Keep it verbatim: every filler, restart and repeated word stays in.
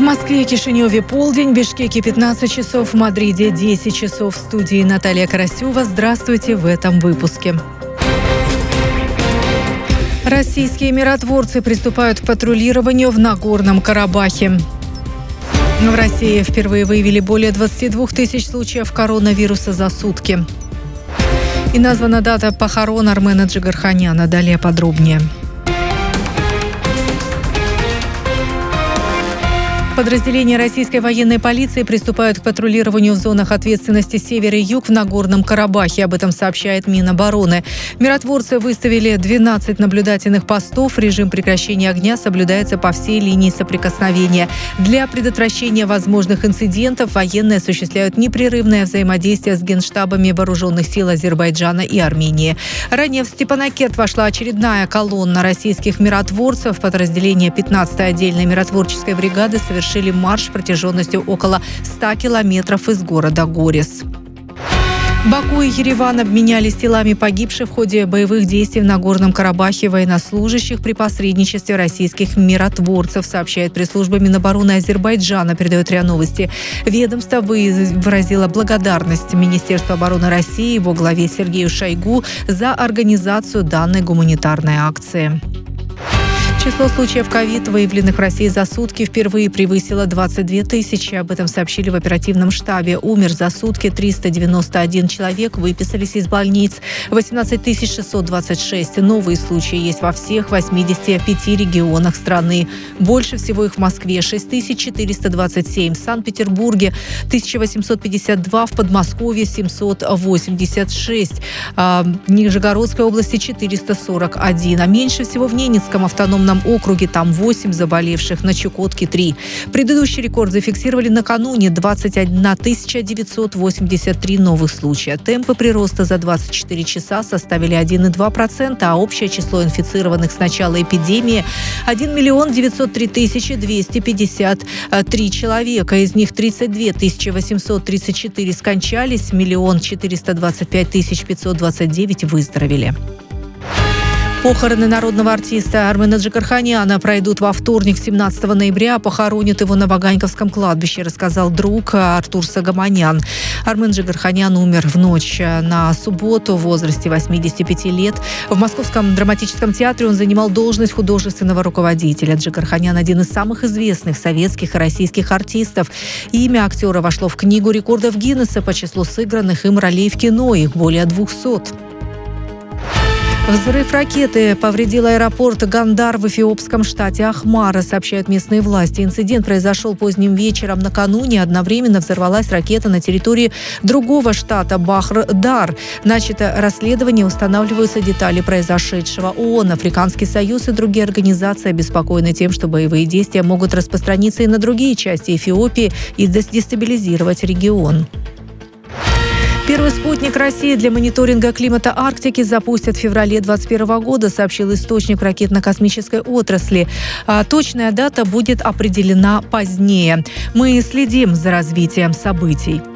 Москве и Кишиневе полдень, в Бишкеке пятнадцать часов, в Мадриде десять часов. В студии Наталья Карасева. Здравствуйте в этом выпуске. Российские миротворцы приступают к патрулированию в Нагорном Карабахе. В России впервые выявили более двадцати двух тысяч случаев коронавируса за сутки. И названа дата похорон Армена Джигарханяна. Далее подробнее. Подразделения российской военной полиции приступают к патрулированию в зонах ответственности север и юг в Нагорном Карабахе. Об этом сообщает Минобороны. Миротворцы выставили двенадцать наблюдательных постов. Режим прекращения огня соблюдается по всей линии соприкосновения. Для предотвращения возможных инцидентов военные осуществляют непрерывное взаимодействие с генштабами вооруженных сил Азербайджана и Армении. Ранее в Степанакерт вошла очередная колонна российских миротворцев. Подразделения пятнадцатой отдельной миротворческой бригады совершили марш протяженностью около ста километров из города Горис. Баку и Ереван обменялись телами погибших в ходе боевых действий в Нагорном Карабахе военнослужащих при посредничестве российских миротворцев, сообщает пресс-служба Минобороны Азербайджана, передает РИА Новости. Ведомство выразило благодарность Министерству обороны России и его главе Сергею Шойгу за организацию данной гуманитарной акции. Число случаев ковид, выявленных в России за сутки, впервые превысило двадцать две тысячи. Об этом сообщили в оперативном штабе. Умер за сутки триста девяносто один человек, выписались из больниц восемнадцать тысяч шестьсот двадцать шесть. Новые случаи есть во всех восьмидесяти пяти регионах страны. Больше всего их в Москве – шесть тысяч четыреста двадцать семь, в Санкт-Петербурге – тысяча восемьсот пятьдесят два, в Подмосковье – семьсот восемьдесят шесть, а в Нижегородской области – четыреста сорок один. А меньше всего в Ненецком автономном округе, там восемь заболевших, на Чукотке три. Предыдущий рекорд зафиксировали накануне – двадцать одна тысяча девятьсот восемьдесят три новых случая. Темпы прироста за двадцать четыре часа составили один и два десятых процента, а общее число инфицированных с начала эпидемии – один миллион девятьсот три тысячи двести пятьдесят три человека. Из них тридцать две тысячи восемьсот тридцать четыре скончались, миллион четыреста двадцать пять тысяч пятьсот двадцать девять выздоровели. Похороны народного артиста Армена Джигарханяна пройдут во вторник, семнадцатого ноября. Похоронят его на Ваганьковском кладбище, рассказал друг Артур Сагаманян. Армен Джигарханян умер в ночь на субботу в возрасте восьмидесяти пяти лет. В Московском драматическом театре он занимал должность художественного руководителя. Джигарханян – один из самых известных советских и российских артистов. Имя актера вошло в книгу рекордов Гиннесса по числу сыгранных им ролей в кино. Их более двухсот. Взрыв ракеты повредил аэропорт Гандар в эфиопском штате Ахмара, сообщают местные власти. Инцидент произошел поздним вечером накануне. Одновременно взорвалась ракета на территории другого штата Бахр-Дар. Начато расследование, устанавливаются детали произошедшего. ООН, Африканский союз и другие организации обеспокоены тем, что боевые действия могут распространиться и на другие части Эфиопии и дестабилизировать регион. Первый спутник России для мониторинга климата Арктики запустят в феврале двадцать первого года, сообщил источник ракетно-космической отрасли. А точная дата будет определена позднее. Мы следим за развитием событий.